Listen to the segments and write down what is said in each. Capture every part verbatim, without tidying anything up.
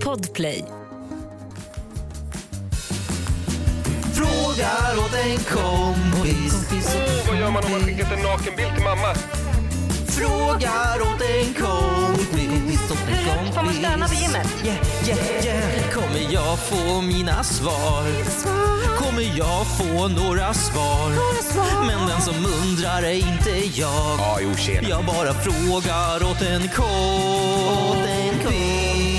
Podplay. Frågar åt en kompis. Oh, vad gör man om man skickat en nakenbild till mamma? Frågar åt en kompis. Får man stanna vid gymmet? Yeah, yeah, yeah. Kommer jag få mina svar? Kommer jag få några svar? Men den som undrar är inte jag. Ja, jo, tjena. Jag bara frågar åt en kompis.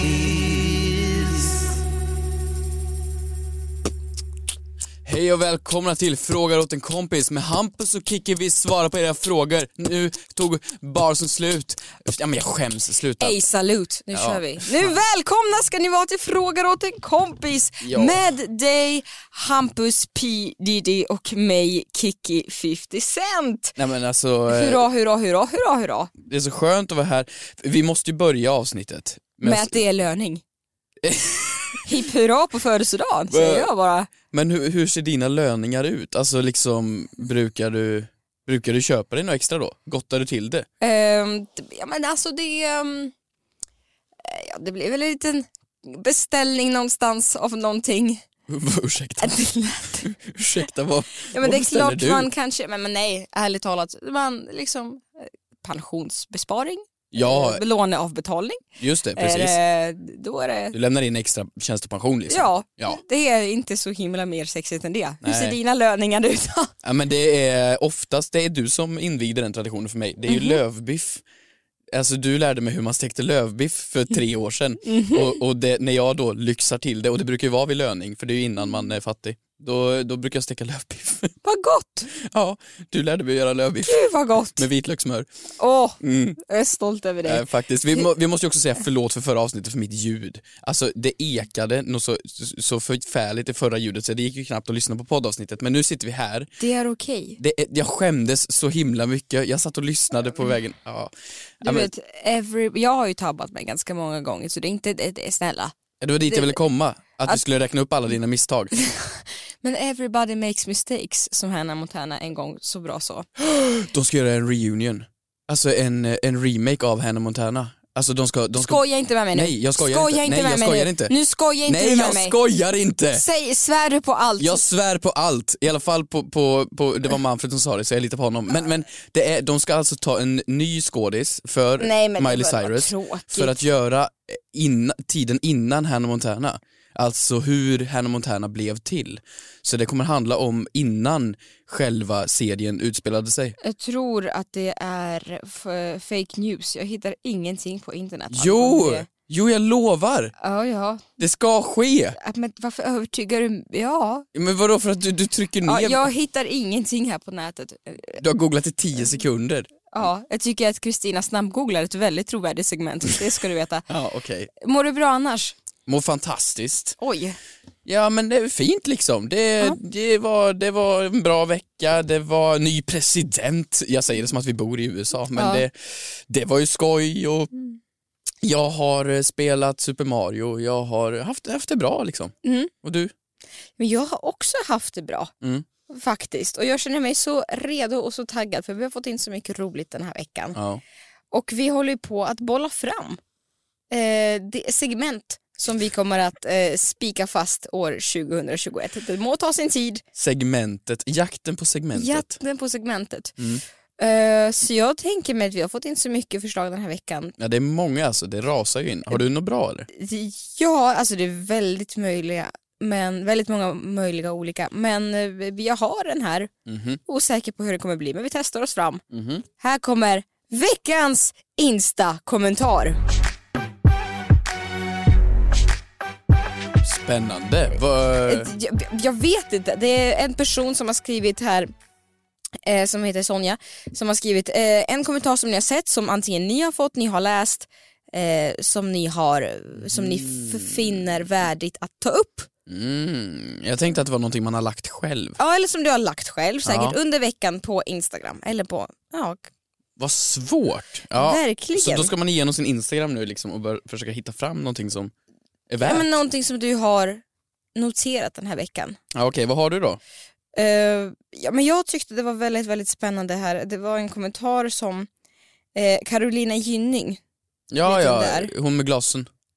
Hej och välkomna till Frågar åt en kompis. Med Hampus och Kiki vi svarar på era frågor. Nu tog barsen slut. Ja men jag skäms, sluta. Hej, salut, nu Ja. kör vi. Nu välkomna ska ni vara till Frågar åt en kompis. Ja. Med dig, Hampus P. Diddy och mig, Kiki femtio Cent. Nej men alltså eh, Hurra, hurra, hurra, hurra, hurra. det är så skönt att vara här. Vi måste ju börja avsnittet Med att det är löning. Hipp hurra på födelsedagen, säger jag bara. Men hur, hur ser dina löningar ut? Alltså liksom, brukar du Brukar du köpa dig något extra då? Gottar du till det? Um, ja men alltså det um, ja, det blir väl en liten beställning någonstans av någonting. Ursäkta. Ursäkta, vad, Ja men vad det är beställer klart du? man kanske, men, men nej, ärligt talat, man liksom eh, pensionsbesparing, Ja, eh, låneavbetalning. just det, Är precis. det, då är det, Du lämnar in extra tjänstepension liksom. ja, Ja. det är inte så himla mer sexigt än det. Hur Nej. ser dina löningar ut? Ja men det är oftast, det är du som invigde den traditionen för mig. Det är ju Mhm. lövbiff. Alltså du lärde mig hur man stekte lövbiff för tre år sedan. Mhm. Och, och det, när jag då lyxar till det, och det brukar ju vara vid löning, för det är ju innan man är fattig. Då, då brukar jag steka lövbiff. Vad gott! Ja, du lärde mig att göra lövbiff Gud vad gott! med vitlökssmör. Åh, Mm. jag är stolt över dig. Eh, faktiskt. Vi, må, vi måste ju också säga förlåt för förra avsnittet för mitt ljud. Alltså det ekade något så, så förfärligt i förra ljudet så det gick ju knappt att lyssna på poddavsnittet. Men nu sitter vi här. Det är okej. Det, är- jag skämdes så himla mycket. Jag satt och lyssnade på vägen. Ja. Du Ja, men, vet, every, jag har ju tabbat mig ganska många gånger, så det är inte, det, det är snälla. det var dit jag ville komma. Att vi att- skulle räkna upp alla dina misstag. Men everybody makes mistakes, som Hannah Montana en gång så bra så. De ska göra en reunion. Alltså en, en remake av Hannah Montana. Alltså de ska... De ska... Skoja inte med mig nu. Nej, jag skojar skoja inte. inte Nej, med jag mig skojar nu. inte. Nu skojar inte Nej, du med jag mig. skojar inte! Säg, svär du på allt? Jag svär på allt, i alla fall på, på, på det var Manfred som sa det så jag litar på honom. Men, men det är, de ska alltså ta en ny skådis för Nej, men det Miley börjar vara Cyrus tråkigt. för att göra inna, tiden innan Hannah Montana. Alltså hur Hannah Montana blev till. Så det kommer handla om innan själva serien utspelade sig. Jag tror att det är f- fake news. Jag hittar ingenting på internet. Jo, angående det. jo jag lovar. Ja, ja. Det ska ske. Men varför övertygar du? Ja. Men vadå, för att du, du trycker ner? ja. Jag hittar ingenting här på nätet. Du har googlat i tio sekunder. Ja, jag tycker att Kristina snabbgooglar ett väldigt trovärdigt segment. Det ska du veta. Ja, okej. Mår du bra annars? Mår fantastiskt. Oj. Ja men det är fint liksom, det, Ja. det, var, det var en bra vecka, det var ny president, jag säger det som att vi bor i U S A, men Ja. det, det var ju skoj och jag har spelat Super Mario, jag har haft, haft det bra liksom. Mm. Och du? Men jag har också haft det bra. Mm. Faktiskt. Och jag känner mig så redo och så taggad, för vi har fått in så mycket roligt den här veckan. Ja. Och vi håller ju på att bolla fram eh, det segment som vi kommer att eh, spika fast år tjugohundratjugoett. Det må ta sin tid. Segmentet, jakten på segmentet. Jakten på segmentet. Mm. Eh, så jag tänker mig att vi har fått in så mycket förslag den här veckan. Ja det är många alltså, det rasar ju in. Har du något bra eller? Ja, alltså det är väldigt möjliga, men väldigt många möjliga olika. Men eh, jag har den här, Mhm, osäker på hur det kommer bli, men vi testar oss fram. mhm. Här kommer veckans Insta-kommentar. Spännande. Vad... Jag, jag vet inte, det är en person som har skrivit här eh, som heter Sonja, som har skrivit eh, en kommentar som ni har sett, som antingen ni har fått, ni har läst, eh, som ni har, som ni f- finner värdigt att ta upp. Mm, jag tänkte att det var någonting man har lagt själv. Ja, eller som du har lagt själv säkert Ja. under veckan på Instagram eller på, ja, Vad svårt. Ja. verkligen. Så då ska man igenom sin Instagram nu liksom och bör, försöka hitta fram någonting som är värt. Ja, men någonting som du har noterat den här veckan. Ja, okej, vad har du då? Uh, ja, men jag tyckte det var väldigt, väldigt spännande här. Det var en kommentar som eh, Carolina Gynning. Ja, Vet du ja, vem det hon med glasen.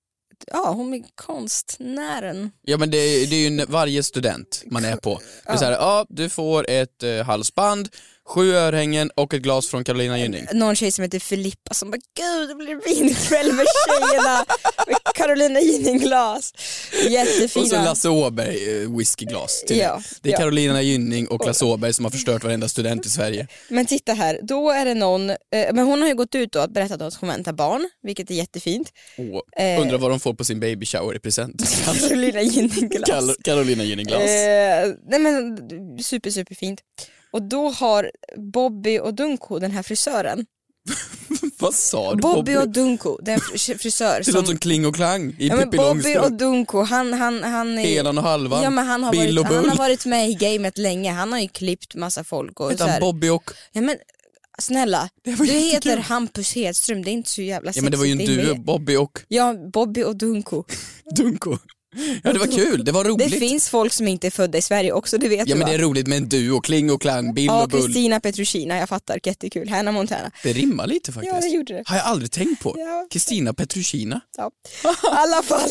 ja, hon är konstnären. Ja men det, det är ju varje student man är på. Det är så här, ja du får ett eh, halsband, sju örhängen och ett glas från Carolina Gynning. Någon tjej som heter Filippa som bara, gud det blir vinkväll med tjejerna med Carolina Gynning-glas. Jättefina. Och så Lasse Åberg eh, whiskyglas till ja, det. Det är ja. Carolina Gynning och Lasse Åberg som har förstört varenda student i Sverige. Men titta här, då är det någon, eh, men hon har ju gått ut och berättat att hon väntar barn, vilket är jättefint. Oh, eh, undrar vad de får på sin baby shower i present. Carolina Gynning-glas. Kar- Carolina Gynning-glas. Eh, nej men super super fint. Och då har Bobby och Dunko, den här frisören. Vad sa du? Bobby och Dunko, den fr- frisör Det som... låter som Kling och Klang i ja, men Pippi Bobby Långstrump. och Dunko, han, han, han är... Helan och halvan, ja, men han, har Bill varit, och Bull. han har varit med i gamet länge, han har ju klippt massa folk och så Heter han här. Bobby och... Ja men snälla, Det du var jättekul. heter Hampus Hedström, det är inte så jävla Ja sexigt. men det var ju en är duo, med. Bobby och Ja, Bobby och Dunko. Dunko. Ja det var kul, det var roligt. Det finns folk som inte är födda i Sverige också, det vet Ja du men va? det är roligt med en duo, Kling och Klang, Bill Ja, och Bull. Kristina Petrushina, jag fattar, jättekul. Hannah Montana. Det rimmar lite faktiskt. Ja, det gjorde det. Har jag aldrig tänkt på. Ja. Kristina Petrushina. Ja. I alla fall.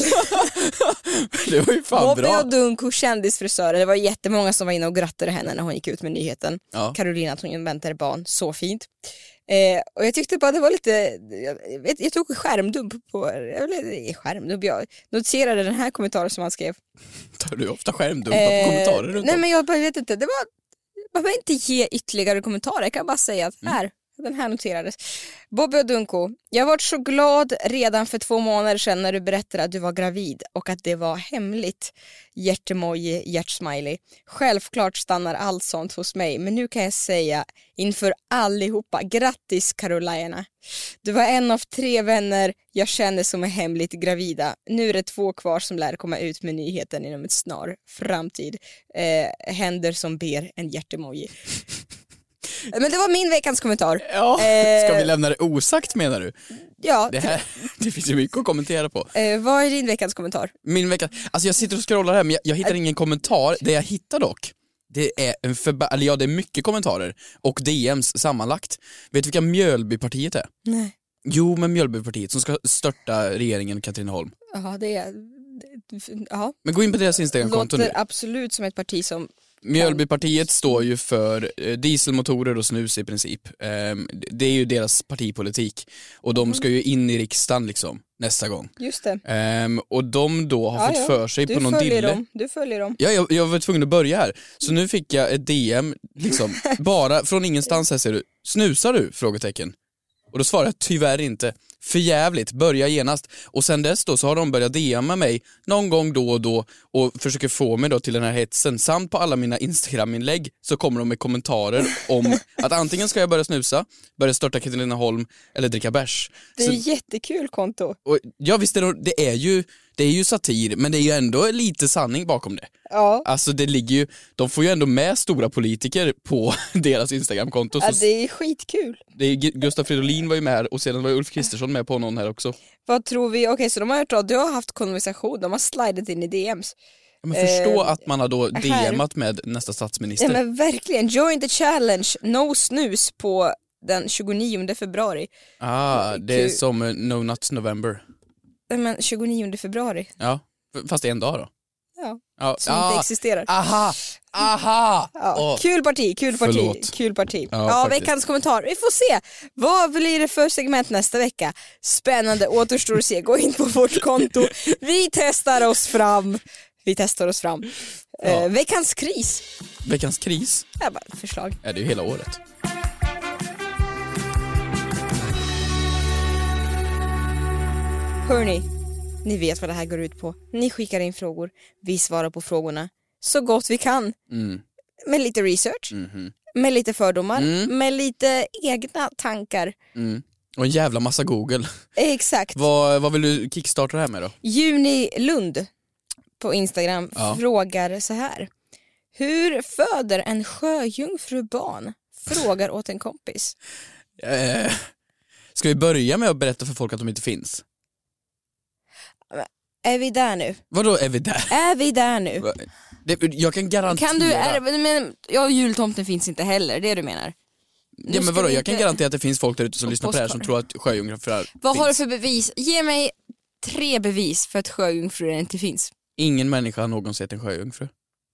Det var ju fan Bobby bra. och Dunko, kändisfrisörer. Det var jättemånga som var inne och grattade henne när hon gick ut med nyheten. Ja. Carolina att hon väntade barn, så fint. Eh, och jag tyckte bara det var lite, jag, vet, jag tog skärmdump på, eller skärmdump, jag noterade den här kommentaren som han skrev. Tar du ofta skärmdumpar Eh, på kommentarer runt nej om? men jag bara vet inte, det var, man behöver inte ge ytterligare kommentarer, jag kan bara säga att här, den här noterades. Bobby och Dunko, jag var så glad redan för två månader sedan när du berättade att du var gravid och att det var hemligt. Hjärtemoji, hjärtsmiley. Självklart stannar allt sånt hos mig, men nu kan jag säga inför allihopa, grattis Carolina. Du var en av tre vänner jag känner som är hemligt gravida. Nu är det två kvar som lär komma ut med nyheten inom ett snar framtid. Eh, händer som ber en hjärtemoji. Men det var min veckans kommentar. Ja, Eh, ska vi lämna det osagt menar du? Ja, Det, här, det finns ju mycket att kommentera på. eh, vad är din veckans kommentar? Min vecka, alltså jag sitter och scrollar här men jag, jag hittar ingen kommentar. Det jag hittar dock, det är en förba- eller ja, det är mycket kommentarer och D Ms sammanlagt. Vet du vilka Mjölbypartiet är? Nej. Jo, men Mjölbypartiet som ska störta regeringen Katrineholm. Jaha, det är... Ja. Men gå in på deras Instagram-konto nu. Låter absolut som ett parti som... Mjölbypartiet står ju för eh, dieselmotorer och snus i princip. Ehm, det är ju deras partipolitik. Och de ska ju in i riksdagen liksom nästa gång. Just det. Ehm, och de då har Ja, fått ja. för sig Du på någon följer dille. dem. Du följer dem. Ja, jag, jag var tvungen att börja här. Så nu fick jag ett D M liksom, bara från ingenstans här ser du. Snusar du? Frågetecken. Och då svarar jag tyvärr inte. För jävligt, börja genast. Och sen dess då så har de börjat D M'a mig någon gång då och då och försöker få mig då till den här hetsen. Samt på alla mina Instagram-inlägg så kommer de med kommentarer om att antingen ska jag börja snusa, börja störta Katrineholm eller dricka bärs. Det är Så, ett jättekul konto. och, ja visst är det, det är ju det är ju satir, men det är ju ändå lite sanning bakom det. Ja. Alltså det ligger ju, de får ju ändå med stora politiker på deras Instagram-konto. Ja, Så det är skitkul. det är, Gustaf Fridolin var ju med här och sedan var ju Ulf Kristersson med på någon här också. Vad tror vi? Okej, så de har gjort, du har haft konversation, de har slidat in i D Ms. Ja, men förstå Eh, att man har då här. D M:at med nästa statsminister. Ja men verkligen, join the challenge, no snus på den tjugonionde februari. Ah, det är Kul. som uh, No Nuts November. Nej men tjugonionde februari, Ja, f- fast en dag då. ja, Ja. som ah, inte existerar. aha, aha! Ja, Åh. kul parti, kul parti, Förlåt. kul parti. Ja, Ja, faktiskt. veckans kommentar. Vi får se. Vad blir det för segment nästa vecka? Spännande, återstår att se. Gå in på vårt konto. Vi testar oss fram. Vi testar oss fram. Ja. Eh, veckans kris. Veckans kris Det är bara ett förslag. är det ju hela året. Hörni, ni vet vad det här går ut på. Ni skickar in frågor. Vi svarar på frågorna så gott vi kan. Mm. Med lite research. Mhm. Med lite fördomar. Mm. Med lite egna tankar. Mm. Och en jävla massa Google. Exakt. vad, vad vill du kickstarta det här med då? Juni Lund på Instagram Ja. frågar så här. Hur föder en sjöjungfru barn? Frågar åt en kompis. Eh, ska vi börja med att berätta för folk att de inte finns? Är vi där nu? Vadå är vi där? Är vi där nu? Det, jag kan garantera. Kan du, är, men, ja, jultomten finns inte heller, det du menar. Nu Ja men ska vadå, vi jag kan inte- garantera att det finns folk där ute som Och lyssnar på det här som postkort. tror att sjöjungfrur Vad finns. har du för bevis? Ge mig tre bevis för att sjöjungfrur inte finns. Ingen människa har någonsin sett en sjöjungfru.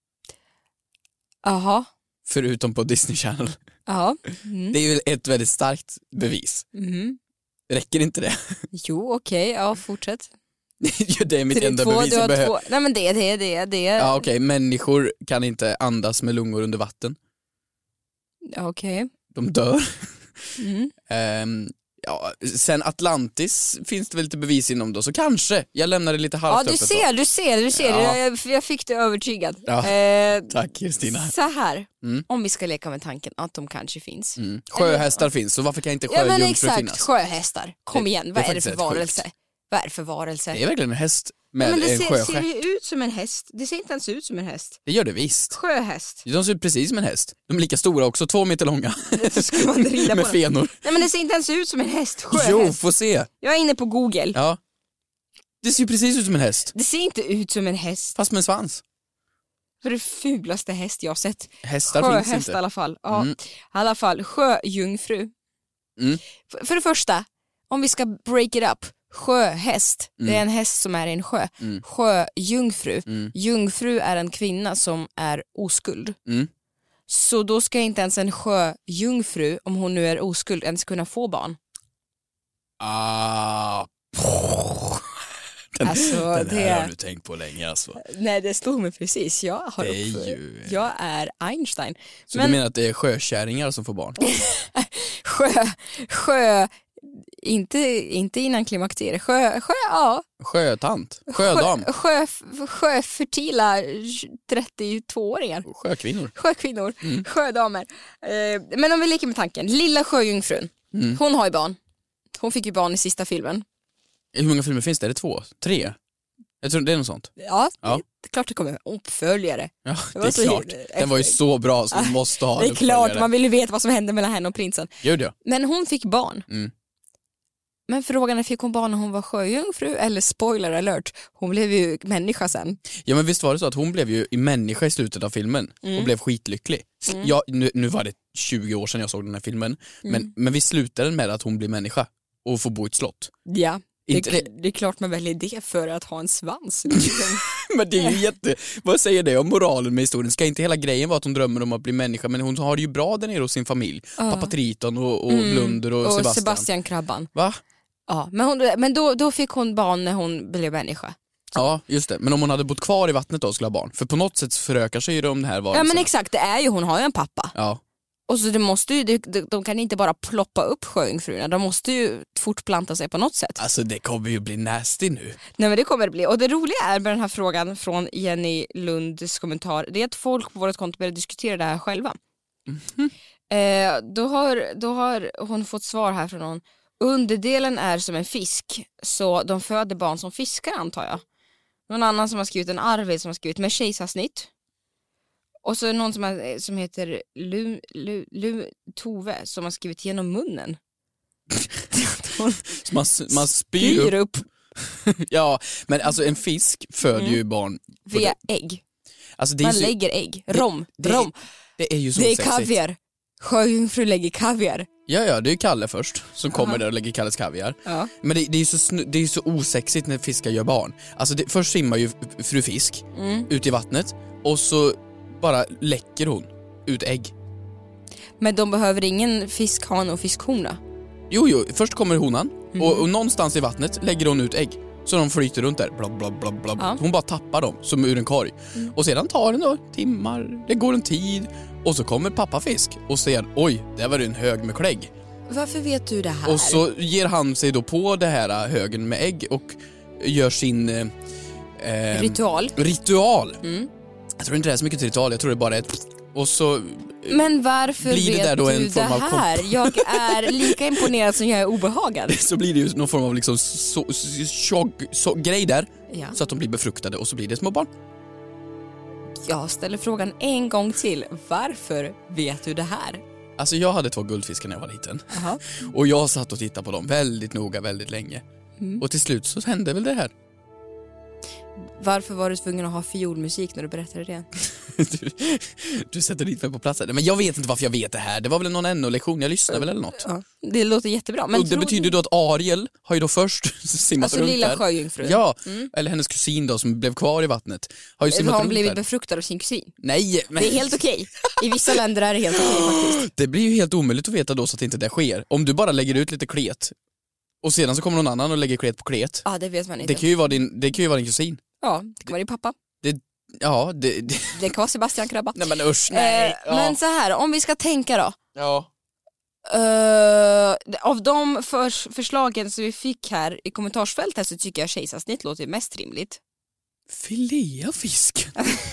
Jaha. Förutom på Disney Channel. Ja. Mm. Det är ju ett väldigt starkt bevis. Mm. Räcker inte det? Jo, okej. Okay. Ja, fortsätt. Det är mitt Tre, enda två, bevis jag behöver. Nej men det, det, det, det. Ja okej, okay. Människor kan inte andas med lungor under vatten. Okej. Okay. De dör. Mm. um, ja, sen Atlantis finns det väl lite bevis inom då, så kanske. Jag lämnar det lite halvt Ja, du ser, du ser, du ser. Ja. Jag, jag fick det övertygad. Ja. Eh, Tack Kristina. Så här, mm. om vi ska leka med tanken att de kanske finns. Mm. Sjöhästar Eller, finns, så varför kan inte sjöjungfrur ja, men finnas? exakt, sjöhästar. Kom det, igen, vad det är, är det för varelse? sjukt. Vad är det för varelse? Det är verkligen en häst med ja, men det en ser, sjöstjärt. ser det ut som en häst? Det ser inte ens ut som en häst. Det gör det visst. Sjöhäst. De ser ut precis som en häst. De är lika stora också, två meter långa. Ska man rida med på fenor. Nej men det ser inte ens ut som en häst. Sjöhäst. Jo, få se. Jag är inne på Google. Ja. Det ser ju precis ut som en häst. Det ser inte ut som en häst. Fast med en svans. Det är det fulaste häst jag har sett. Hästar Sjöhäst finns inte. i alla fall. Ja, Mm. i alla fall sjöjungfru. Mm. För, för det första, om vi ska break it up. Sjöhäst, Mm. det är en häst som är i en sjö. Mm. Sjöjungfru. Mm. Jungfru är en kvinna som är oskuld. Mm. Så då ska inte ens en sjöjungfru, om hon nu är oskuld, ens kunna få barn. Ah. Den, Alltså, den här det... har du tänkt på länge alltså. Nej, det stod mig precis. Jag, har Det är upp... ju... jag är Einstein. Så Men... du menar att det är sjökärringar som får barn? sjö, sjö, inte, inte innan klimakteriet. Sjö, sjö, ja. Sjötant? Sjödam? Sjö, sjö, sjöfertila trettiotvååringar. Sjökvinnor? Sjökvinnor, Mm. sjödamer. Eh, men om vi leker med tanken, lilla sjöjungfrun, Mm. hon har ju barn. Hon fick ju barn i sista filmen. Hur många filmer finns det? Är det två? Tre? Jag tror det är något sånt. Ja, Ja. Det, det är klart det kommer en uppföljare. Ja, Det det, var är så- klart. Den var ju så bra så vi måste ha Det är en klart, uppföljare. man vill ju veta vad som hände mellan henne och prinsen. Gud ja. Men hon fick barn. Mm. Men frågan är, fick hon barn när hon var sjöjungfru eller spoiler alert, hon blev ju människa sen. Ja men visst var det så att hon blev ju i människa i slutet av filmen Mm. och blev skitlycklig. Mm. Ja, nu, nu var det tjugo år sedan jag såg den här filmen, Mm. men, men vi slutade med att hon blir människa och får bo i ett slott. Ja, det, Inte det... det är klart man väljer det för att ha en svans. Men det är ju jätte... Vad säger det om moralen med historien? Ska inte hela grejen vara att hon drömmer om att bli människa, men hon har det ju bra där nere hos sin familj. Ja. Pappa Triton och, och Mm. Blunder och, och Sebastian. Sebastian Krabban. Va? Ja, men hon, men då, då fick hon barn när hon blev människa. Ja, just det. Men om hon hade bott kvar i vattnet då skulle ha barn. För på något sätt förökar sig ju de här varelserna. Ja men exakt, det är ju, hon har ju en pappa. Ja. Och så det måste ju, de, de, de kan inte bara ploppa upp sjöjungfrurna, de måste ju fortplanta sig på något sätt. Alltså det kommer ju bli nasty nu. Nej men det kommer det bli. Och det roliga är med den här frågan från Jenny Lunds kommentar, det är att folk på vårt konto börjar diskutera det här själva. Mm-hmm. Eh, då, har, då har hon fått svar här från någon. Underdelen är som en fisk, så de föder barn som fiskar antar jag. Någon annan som har skrivit, en Arvid som har skrivit med kejsarsnitt. Och så är det någon som, har, som heter Lu, Lu, Lu Tove som har skrivit genom munnen. Så man, man spyr Spyr upp. upp Ja, men alltså en fisk föder Mm. ju barn. via ägg. Alltså, det är Man så, lägger ägg. Rom. det, Rom. det är ju så Det är sexigt. kaviar. Sjöjungfru lägger kaviar. Ja, ja, det är ju Kalle först som kommer Aha. där och lägger Kalles kaviar. Ja. Men det, det är ju så, snu- det är ju så osexigt när fiskar gör barn. Alltså det, först simmar ju fru fisk Mm. ut i vattnet och så bara läcker hon ut ägg. Men de behöver ingen fiskhane och fiskhona. Jo, jo, först kommer honan Mm. och, och någonstans i vattnet lägger hon ut ägg. Så de flyter runt där, bla bla bla bla. Ja. Hon bara tappar dem som ur en korg. Mm. Och sedan tar det då timmar, det går en tid och så kommer pappa fisk och säger oj, där var det en hög med klägg. Varför vet du det här? Och så ger han sig då på det här högen med ägg och gör sin eh, eh, Ritual. ritual. Mm. Jag tror inte det är så mycket ritual, jag tror det bara är ett... Och så... Men varför Blir det vet där då du en det form av här? Jag är lika imponerad som jag är obehagad. Så blir det ju någon form av liksom så, så, så, så, grej där, Ja. så att de blir befruktade och så blir det små barn. Jag ställer frågan en gång till. Varför vet du det här? Alltså jag hade två guldfiskar när jag var liten. Aha. Och jag satt och tittade på dem väldigt noga, väldigt länge. Mm. Och till slut så hände väl det här. Varför var du tvungen att ha fiolmusik när du berättade det? du, du sätter dit mig på platsen. Men jag vet inte varför jag vet det här. Det var väl någon N O-lektion, jag lyssnade väl eller något. Ja, det låter jättebra. Men och det betyder då att Ariel har ju då först simmat alltså runt lilla där. sjöjungfrun. Ja, mm. eller hennes kusin då som blev kvar i vattnet. Har ju simmat har hon runt blivit där. befruktad av sin kusin? Nej, men... Det är helt okej. I vissa länder är det helt okej faktiskt. Det blir ju helt omöjligt att veta då så att inte det sker. Om du bara lägger ut lite klet och sedan så kommer någon annan och lägger klet på klet. Ja, det vet man inte. Det kan ju vara din, det kan ju vara din kusin. Ja, det kan vara din pappa. Det, ja, det... Det, det kan vara Sebastian Krabba. nej men usch, nej. Eh, ja. Men så här, om vi ska tänka då. Ja. Uh, av de för, förslagen som vi fick här i kommentarsfältet så tycker jag kejsarsnitt låter mest rimligt. Filea fisk.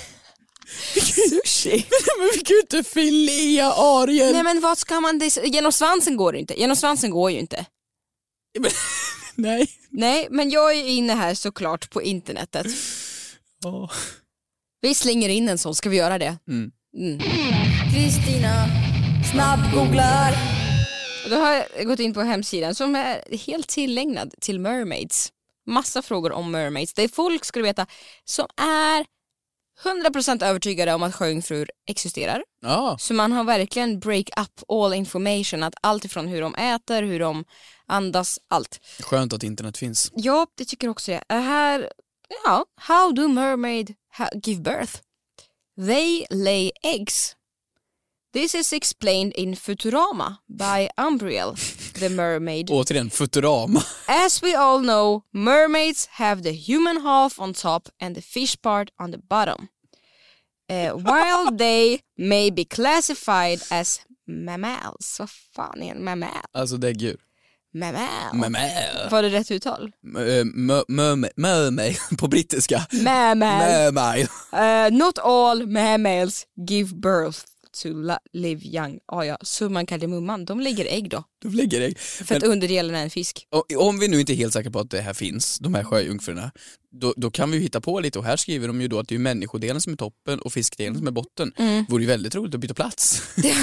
Sushi. Men vi kan ju inte filea Ariel. Nej men vad ska man... Det, genom svansen går det inte. Genom svansen går ju inte. Men, nej. Nej, men jag är inne här såklart på internetet. Oh. Vi slänger in en sån, ska vi göra det? Mm. Kristina mm. snabbgooglar. Då har jag gått in på hemsidan som är helt tillägnad till mermaids. Massa frågor om mermaids. Det är folk, ska du veta, som är hundra procent övertygade om att sjöjungfrur existerar. Ja. Så man har verkligen break up all information. Att allt ifrån hur de äter, hur de andas, allt. Skönt att internet finns. Ja, det tycker också jag. Det här, ja, how do mermaid ha- give birth? They lay eggs. This is explained in Futurama by Umbriel, the mermaid. Återigen, Futurama. As we all know, mermaids have the human half on top and the fish part on the bottom. Uh, while they may be classified as mammals. Vad fan är en mammal? Alltså däggdjur. Mammal. Mammal. Var det rätt uttal? Mermaid på brittiska. Mammal. Mermaid. Uh, not all mammals give birth to la- live young. Ah, ja, summan kardemumman. De lägger ägg då. De lägger ägg. För att underdelen är en fisk. Om vi nu inte är helt säkra på att det här finns, de här sjöjungfrurna, då, då kan vi ju hitta på lite. Och här skriver de ju då att det är människodelen som är toppen och fiskdelen som är botten. Mm. Vore ju väldigt roligt att byta plats.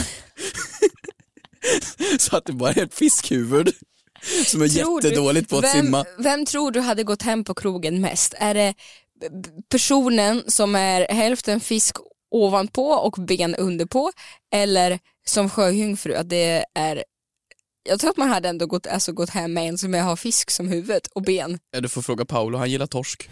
Så att det bara är ett fiskhuvud som är Tror jättedåligt du, på att vem, simma. Vem tror du hade gått hem på krogen mest? Är det personen som är hälften fisk ovanpå och ben underpå, eller som sjöjungfru att det är... Jag tror att man hade ändå gått, alltså gått hem med en som har fisk som huvud och ben. Ja, du får fråga Paolo, han gillar torsk.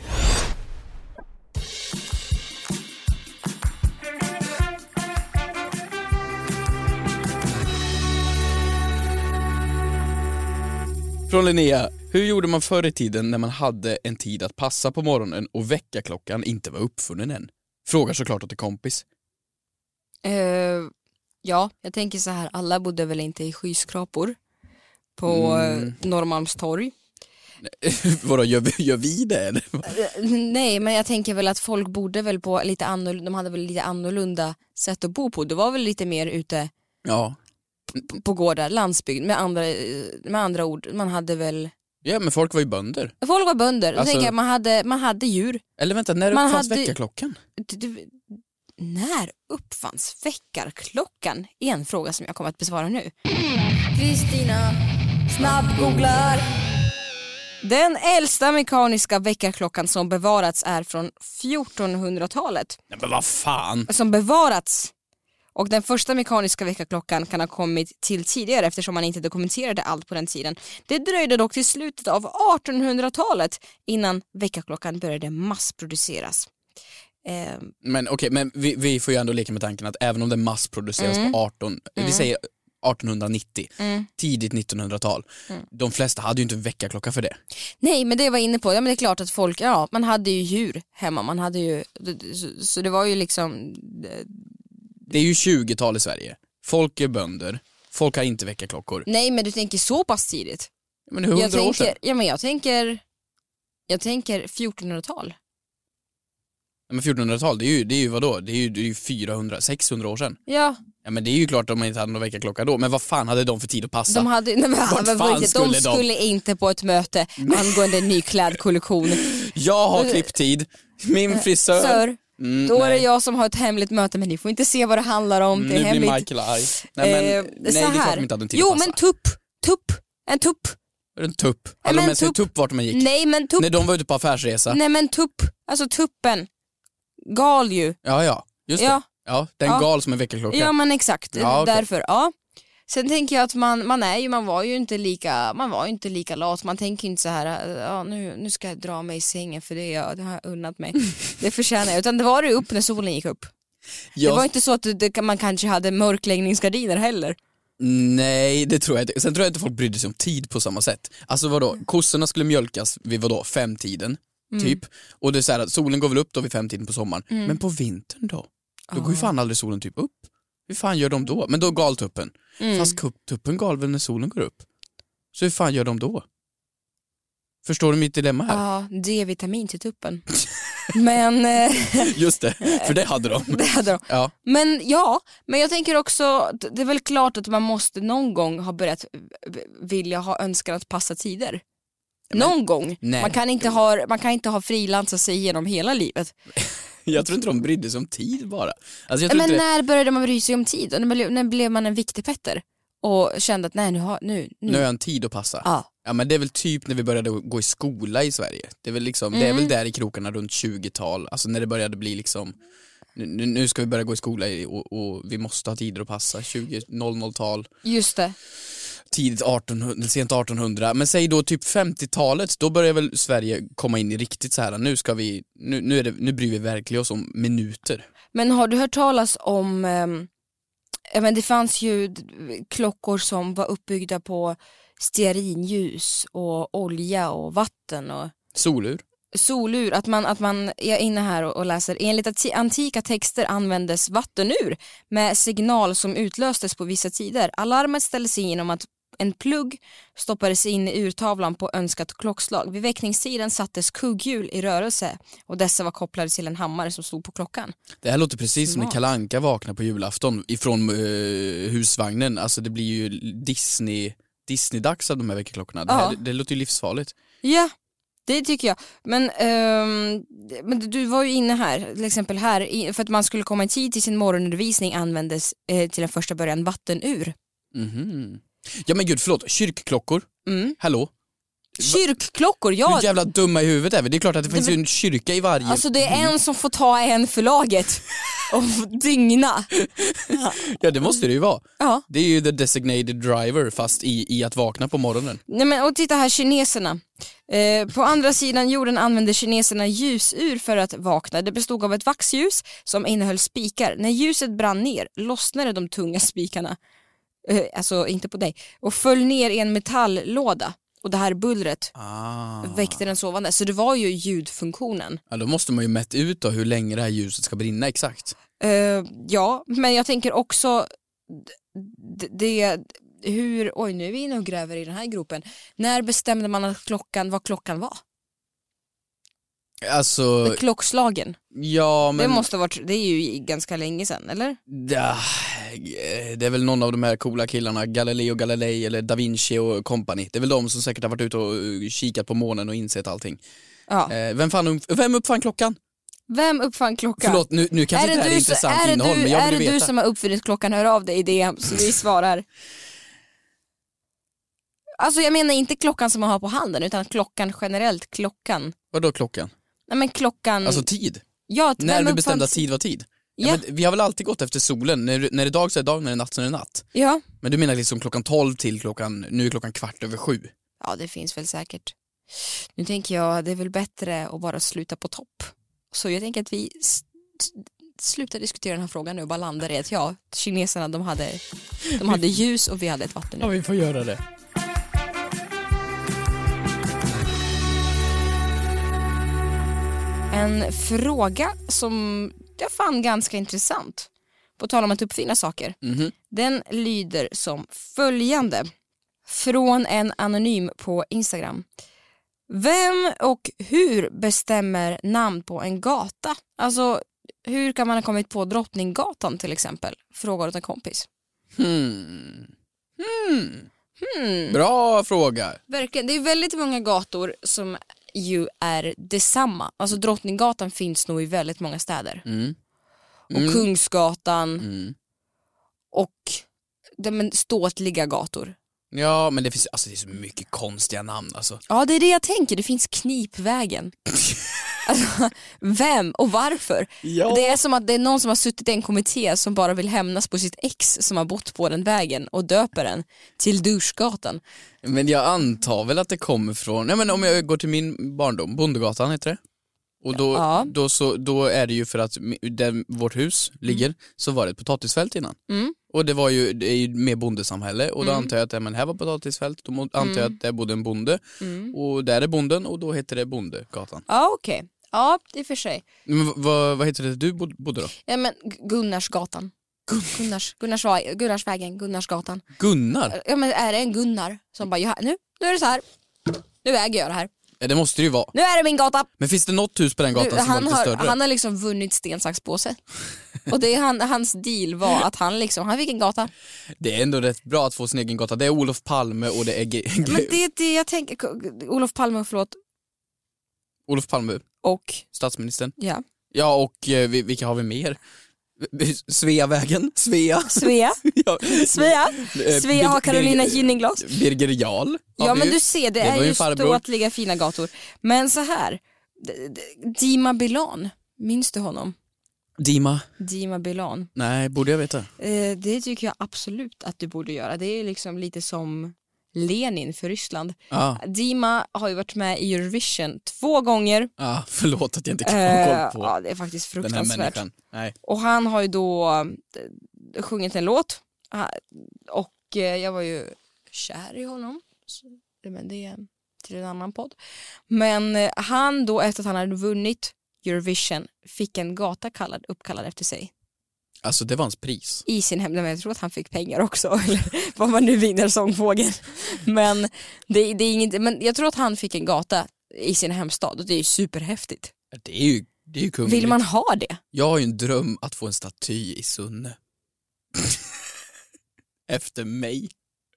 Från Linnea, hur gjorde man förr i tiden när man hade en tid att passa på morgonen och väckarklockan inte var uppfunnen än? Frågar såklart åt en kompis. Uh, ja, jag tänker så här, alla bodde väl inte i skyskrapor på mm. Norrmalmstorg. Vadå, gör vi, gör vi det? Eller? Uh, nej, men jag tänker väl att folk bodde väl på lite annorlunda, de hade väl lite annorlunda sätt att bo på. Det var väl lite mer ute ja. på, på gårdar, landsbygd, med andra, med andra ord, man hade väl... Ja, men folk var ju bönder. Folk var bönder, alltså... tänker jag, man hade, man hade djur. Eller vänta, när man uppfanns hade... väckarklockan? Du, du, när uppfanns väckarklockan? Är en fråga som jag kommer att besvara nu. Kristina snabbgooglar. Den äldsta mekaniska väckarklockan som bevarats är från fjortonhundratalet. Ja, men vad fan? Som bevarats. Och den första mekaniska väckarklockan kan ha kommit till tidigare eftersom man inte dokumenterade allt på den tiden. Det dröjde dock till slutet av artonhundratalet innan väckarklockan började massproduceras. Eh, men okej, okay, men vi, vi får ju ändå leka med tanken att även om det massproduceras mm. på arton, mm. vi säger artonhundranittio, mm. tidigt nittonhundratal, mm. de flesta hade ju inte väckarklocka för det. Nej, men det jag var inne på, ja, men det är klart att folk, ja, man hade ju djur hemma, man hade ju, så, så det var ju liksom... Det är ju tjugotal i Sverige. Folk är bönder. Folk har inte väckarklockor. Nej, men du tänker så pass tidigt. Men hundra jag tänker, år sedan. Ja, men jag tänker jag tänker fjortonhundratal. Ja, men fjortonhundratal, det är ju det är ju vadå? Det är ju, det är ju fyrahundra sexhundra år sedan. Ja. Ja, men det är ju klart att de inte hade någon väckarklocka då, men vad fan hade de för tid att passa? De hade nej, men, Vart men, fan de skulle skulle de? inte på ett möte angående en ny klädkollektion. Jag har klipptid. Min frisör. Sör. Mm, Då nej. är det jag som har ett hemligt möte, men ni får inte se vad det handlar om. Det är nu hemligt. blir Michael arg. Nej, men, eh, nej det är klart de inte hade en tid Jo, att passa. men tupp, tupp, en tupp. En tupp. Nej, Hade de men med sig tupp. tupp vart man gick? Nej, men tupp. När de var ute på affärsresa. Nej, men tupp, alltså tuppen. Gal ju. Ja, ja. Just Ja. det. Ja, den Ja. gal som en väckarklocka. Ja men exakt, Ja, okej. därför, ja. Sen tänker jag att man, man är ju, man var ju inte lika, man var ju inte lika lat, man tänker inte så här, ja nu, nu ska jag dra mig i sängen för det, jag, det har jag unnat mig. Det förtjänar jag, utan det var ju upp när solen gick upp. Jag- Det var inte så att det, man kanske hade mörkläggningsgardiner heller. Nej, det tror jag inte. Sen tror jag inte folk brydde sig om tid på samma sätt. Alltså vadå, kossorna skulle mjölkas vid vadå, femtiden, typ. Och det är så här att solen går väl upp då vid femtiden på sommaren. Men på vintern då? Då går ju fan aldrig solen typ upp. Hur fan gör de då? Men då gal tuppen. Fast kupp- tuppen gal väl när solen går upp. Så hur fan gör de då? Förstår du mitt dilemma här? Ja, D-vitamin till tuppen. Men eh, Just det, för det hade de. det hade de. Ja. Men ja, men jag tänker också, det är väl klart att man måste någon gång ha börjat vilja ha önskan att passa tider. Någon gång. nej. Man kan inte ha, man kan inte ha frilansat sig genom hela livet. Jag tror inte de brydde sig om tid bara. Alltså jag tror Men inte det... när började man bry sig om tid? Och När blev, när blev man en viktig Petter? Och kände att nej, nu har, nu, nu. Nu har jag en tid att passa. Ja. Ja, men det är väl typ när vi började gå i skola i Sverige. Det är väl, liksom, det är Mm. väl där i krokarna runt tjugotal. Alltså när det började bli liksom, nu, nu ska vi börja gå i skola i, och, och vi måste ha tider att passa. tjugo noll noll-tal, Just det. tidigt artonhundra, sent artonhundra. Men säg då typ femtiotalet, då börjar väl Sverige komma in i riktigt så här. Nu ska vi, nu, nu, är det, nu bryr vi verkligen oss om minuter. Men har du hört talas om, um, men det fanns ju d- klockor som var uppbyggda på stearinljus och olja och vatten och Solur. solur, att man, att man jag är inne här och, och läser, enligt ati- antika texter användes vattenur med signal som utlöstes på vissa tider. Alarmet ställdes in genom att en plugg stoppades in i urtavlan på önskat klockslag. Vid väckningstiden sattes kugghjul i rörelse och dessa var kopplade till en hammare som stod på klockan. Det här låter precis som när Smart. Kalle Anka vaknar på julafton ifrån uh, husvagnen. Alltså det blir ju Disney, Disney-dags av de här väckarklockorna. Det, här, Ja. det, det låter ju livsfarligt. Ja, det tycker jag. Men, ehm, men du var ju inne här, till exempel här, i- för att man skulle komma i tid till sin morgonundervisning användes eh, till den första början vattenur. Mhm. Ja men gud, förlåt, kyrkklockor. Mm. Hallå? Kyrkklockor, ja. Hur jävla dumma i huvudet är vi? Det är klart att det finns ju en kyrka i varje... Alltså det är en som får ta en för laget och dygna. Ja det måste det ju vara. Ja. Det är ju the designated driver fast i, i att vakna på morgonen. Nej, men, och titta här, kineserna. Eh, på andra sidan jorden använde kineserna ljusur för att vakna. Det bestod av ett vaxljus som innehöll spikar. När ljuset brann ner lossnade de tunga spikarna, eh, alltså inte på dig, och föll ner i en metalllåda. Och det här bullret Ah. väckte den sovande. Så det var ju ljudfunktionen. Ja, då måste man ju mätt ut då hur länge det här ljuset ska brinna exakt. Eh, ja, men jag tänker också d- det, hur, oj nu är vi inne och gräver i den här gropen. När bestämde man att klockan, vad klockan var? Alltså, Med klockslagen. ja men... Det måste ha varit, det är ju ganska länge sedan, eller? Ja, det är väl någon av de här coola killarna, Galileo Galilei eller Da Vinci och company. Det är väl de som säkert har varit ute och uh, kikat på månen och insett allting. Ja. Eh, vem, fan, vem uppfann klockan? Vem uppfann klockan? Förlåt, nu, nu kanske är det det här är du, intressant är det innehåll, du, men jag är vill det du veta. som har uppfunnit klockan, hör av dig i D M så vi svarar. Alltså jag menar inte klockan som man har på handen utan klockan generellt, klockan. Vadå klockan? Nej men klockan. Alltså tid? ja, När vem vi uppfann- bestämde att tid var tid? Ja. Ja. Men vi har väl alltid gått efter solen, när, när det är dag så är det dag, när det är natt så är det natt. Ja. Men du menar liksom klockan tolv till klockan, nu är klockan kvart över sju. Ja, det finns väl säkert. Nu tänker jag, det är väl bättre att bara sluta på topp. Så jag tänker att vi s- s- slutar diskutera den här frågan nu och bara landar i att ja, kineserna de hade, de hade ljus och vi hade ett vatten. Ja, vi får göra det. En fråga som jag fann ganska intressant, på tal om att uppfinna saker. Mhm. Den lyder som följande. Från en anonym på Instagram. Vem och hur bestämmer namn på en gata? Alltså, hur kan man ha kommit på Drottninggatan till exempel? Frågar åt en kompis. Hmm. Hmm. Hmm. Bra fråga. Verkligen, det är väldigt många gator som ju är detsamma. Alltså Drottninggatan finns nog i väldigt många städer. Mm. Och Mm. Kungsgatan Mm. och de men, ståtliga gator. Ja, men det finns alltså det är så mycket konstiga namn alltså. Ja, det är det jag tänker. Det finns Knipvägen. Alltså, vem och varför? Ja. Det är som att det är någon som har suttit i en kommitté som bara vill hämnas på sitt ex som har bott på den vägen och döper den till Duschgatan. Men jag antar väl att det kommer från, nej men om jag går till min barndom, Bondegatan heter det. Och då, Ja. då, så, då är det ju för att där vårt hus ligger mm. så var det ett potatisfält innan. Mm. Och det var ju, det är ju mer bondesamhälle och då Mm. antar jag att ja, men här var potatisfält, då antar jag Mm. att där bodde en bonde Mm. och där är bonden och då heter det Bondegatan. Ja, okej. Okay. Ja, det är för sig. Men v- vad, vad heter det du bod- bodde då? Ja, men Gunnarsgatan. Gunnars, Gunnarsva- Gunnarsvägen, Gunnarsgatan. Gunnar? Ja, men är det en Gunnar som bara, ja, nu, nu är det så här. Nu äger jag det här. Ja, det måste det ju vara. Nu är det min gata. Men finns det något hus på den gatan Nu, som var han, lite har, större? han har liksom vunnit sten, sax, påse. Och det är han, hans deal var att han liksom, han fick en gata. Det är ändå rätt bra att få sin egen gata. Det är Olof Palme och det är... G- Men det är det jag tänker, Olof Palme, förlåt. Olof Palme, Och, statsministern. ja. Ja, och eh, vi- vilka har vi mer? Sveavägen, Svea. Svea. ja. Svea. Eh, Svea har Bir- Carolina Bir- Ginninglas. Birger Jarl. har Ja, vi men ju. du ser, det, Det var är ju ju farbror. ståtliga fina gator. Men så här, D- D- Dima Bilan, minns du honom? Dima. Dima Bilan. Nej, borde jag veta. Eh, det tycker jag absolut att du borde göra. Det är liksom lite som Lenin för Ryssland. Ja, Dima har ju varit med i Eurovision två gånger. ah, förlåt att jag inte kan Eh, ha koll på ja, det är faktiskt den här fruktansvärt. människan. Nej. Och han har ju då eh, sjungit en låt. Ah, Och eh, jag var ju kär i honom. Så, men det är till en annan podd. Men eh, han då, efter att han hade vunnit Eurovision, fick en gata kallad, uppkallad efter sig. Alltså det var hans pris. I sin hemland. Jag tror att han fick pengar också. Eller vad man nu vinner sångfågeln. Men, det, det är inget, men jag tror att han fick en gata i sin hemstad. Och det är ju superhäftigt. Det är ju, det är ju kungligt. Vill man ha det? Jag har ju en dröm att få en staty i Sunne. Efter mig.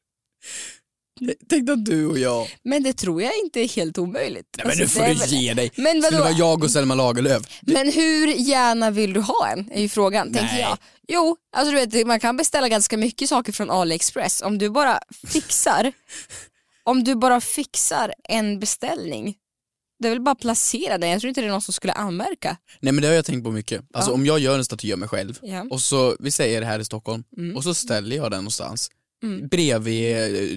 Tänk att du och jag... Men det tror jag inte är helt omöjligt. Nej, men nu Alltså, får det är du väl- ge dig. Men Skulle vadå? det vara jag och Selma Lagerlöf? Men hur gärna vill du ha en? Är ju frågan, tänker Nej. jag. Jo, alltså du vet, man kan beställa ganska mycket saker från AliExpress. Om du bara fixar om du bara fixar en beställning, det är väl bara placera den. Jag tror inte det är någon som skulle anmärka. Nej, men det har jag tänkt på mycket. Alltså Ja. om jag gör en staty av mig själv Ja. och så, vi säger det här i Stockholm, Mm. och så ställer jag den någonstans Mm. bredvid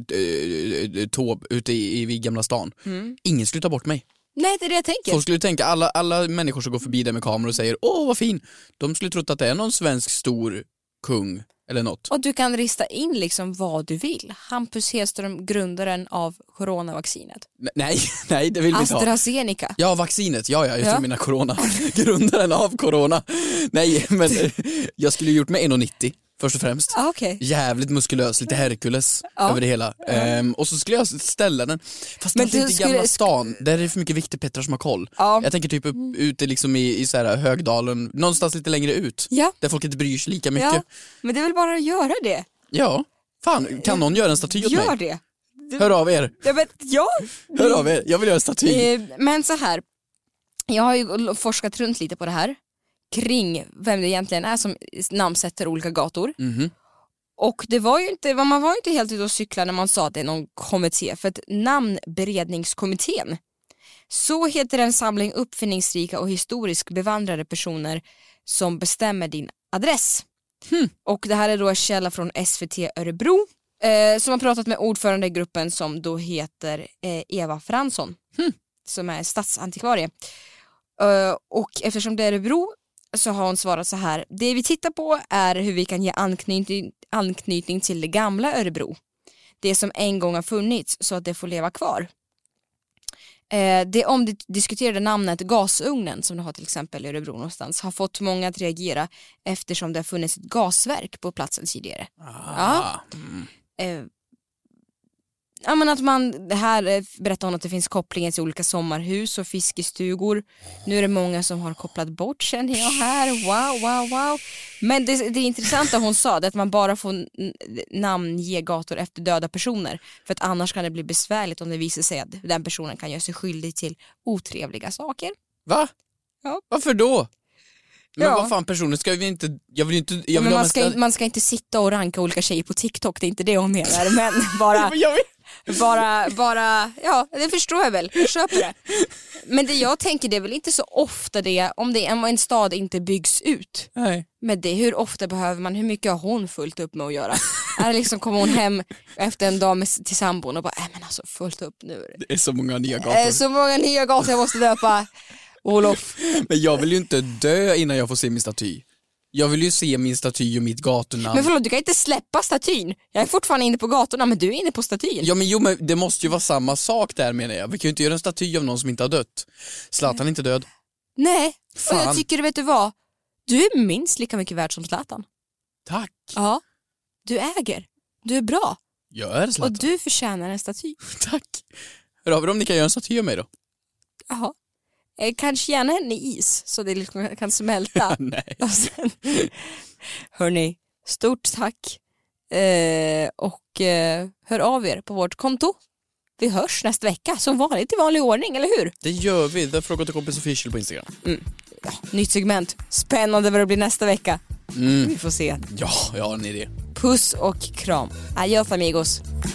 äh, äh, Tåb ute i, i, i Gamla stan. Mm. Ingen skulle ta bort mig. Nej, det är det jag tänker. Folk skulle tänka, alla, alla människor som går förbi där med kameror och säger åh vad fin, de skulle trott att det är någon svensk stor kung eller något. Och du kan rista in liksom vad du vill. Hampus Hedström, grundaren av coronavaccinet. N- Nej, nej det vill vi inte ha. AstraZeneca. Ja, vaccinet, ja, ja jag Ja. tror mina corona. Grundaren av corona. Nej, men eh, jag skulle ju gjort med en komma nittio först och främst. Ah, okej. Jävligt muskulös, lite Hercules Ja. över det hela. Ehm, och så skulle jag ställa den, fast Men varför du inte i skulle- Gamla stan, där är det för mycket Viktigpettrar som har koll. Ja. Jag tänker typ upp, ute liksom i, i så här Högdalen, någonstans lite längre ut. Ja. Där folk inte bryr sig lika mycket. Ja, men det är väl bara att göra det. Ja, fan, kan någon göra en staty åt Gör mig? det. Hör av er, Ja, men, ja. hör av er, jag vill göra en staty. Eh, Men så här, jag har ju forskat runt lite på det här kring vem det egentligen är som namnsätter olika gator. Mhm. Och det var ju inte, man var ju inte helt ute och cykla när man sa att det är någon kommitté, för att namnberedningskommittén, så heter en samling uppfinningsrika och historiskt bevandrade personer som bestämmer din adress. Hmm. Och det här är då en källa från S V T Örebro eh, som har pratat med ordförande i gruppen som då heter eh, Eva Fransson Hmm. som är stadsantikvarie. Eh, och eftersom det är Örebro så har hon svarat så här: det vi tittar på är hur vi kan ge anknytning, anknytning till det gamla Örebro. Det som en gång har funnits så att det får leva kvar. Eh, det omdiskuterade namnet gasugnen som du har till exempel i Örebro någonstans har fått många att reagera eftersom det har funnits ett gasverk på platsen tidigare. Ah. Mm. Eh, ja, men att man, det här eh, berättar hon att det finns kopplingar till olika sommarhus och fiskestugor. Nu är det många som har kopplat bort, känner jag här. Wow, wow, wow. Men det, det intressanta hon sa det är att man bara får n- namnge gator efter döda personer. För att annars kan det bli besvärligt om det visar sig att den personen kan göra sig skyldig till otrevliga saker. Va? Ja. Varför då? Men Ja. vad fan, personen ska vi inte, jag vill ju inte, jag Ja, vill men ha man, mest- ska, man ska inte sitta och ranka olika tjejer på TikTok, det är inte det hon menar. Men bara, Jag vill- bara, bara, ja det förstår jag väl, jag köper det. Men det jag tänker, det är väl inte så ofta det, om det om en stad inte byggs ut. Nej. Men det, hur ofta behöver man, hur mycket har hon fullt upp med att göra? Är det liksom, kommer hon hem efter en dag med, till sambon och bara, äh, men alltså fullt upp nu. är det- Det är så många nya gator. Eh, så många nya gator jag måste döpa. Olof. Men jag vill ju inte dö innan jag får se min staty. Jag vill ju se min staty och mitt gatunamn. Men förlåt, du kan inte släppa statyn. Jag är fortfarande inne på gatorna, men du är inne på statyn. Ja men jo, men det måste ju vara samma sak där menar jag. Vi kan ju inte göra en staty av någon som inte har dött. Zlatan är inte död. Nej, och Fan. jag tycker, vet du vad? Du är minst lika mycket värd som Zlatan. Tack. Ja, du äger. Du är bra. Jag är Och Zlatan. du förtjänar en staty. Tack. Hör av er om ni kan göra en staty av mig då. Jaha. Eh, kanske gärna en i is så det liksom kan smälta. Nej. Och sen, hörni, stort tack. Eh, och eh, hör av er på vårt konto. Vi hörs nästa vecka som vanligt i vanlig ordning, eller hur? Det gör vi. Det är Fråga till kompis official på Instagram. Ja, nytt segment. Spännande vad det blir nästa vecka. Mm. Vi får se. Ja, jag har en idé. Puss och kram. Adios amigos.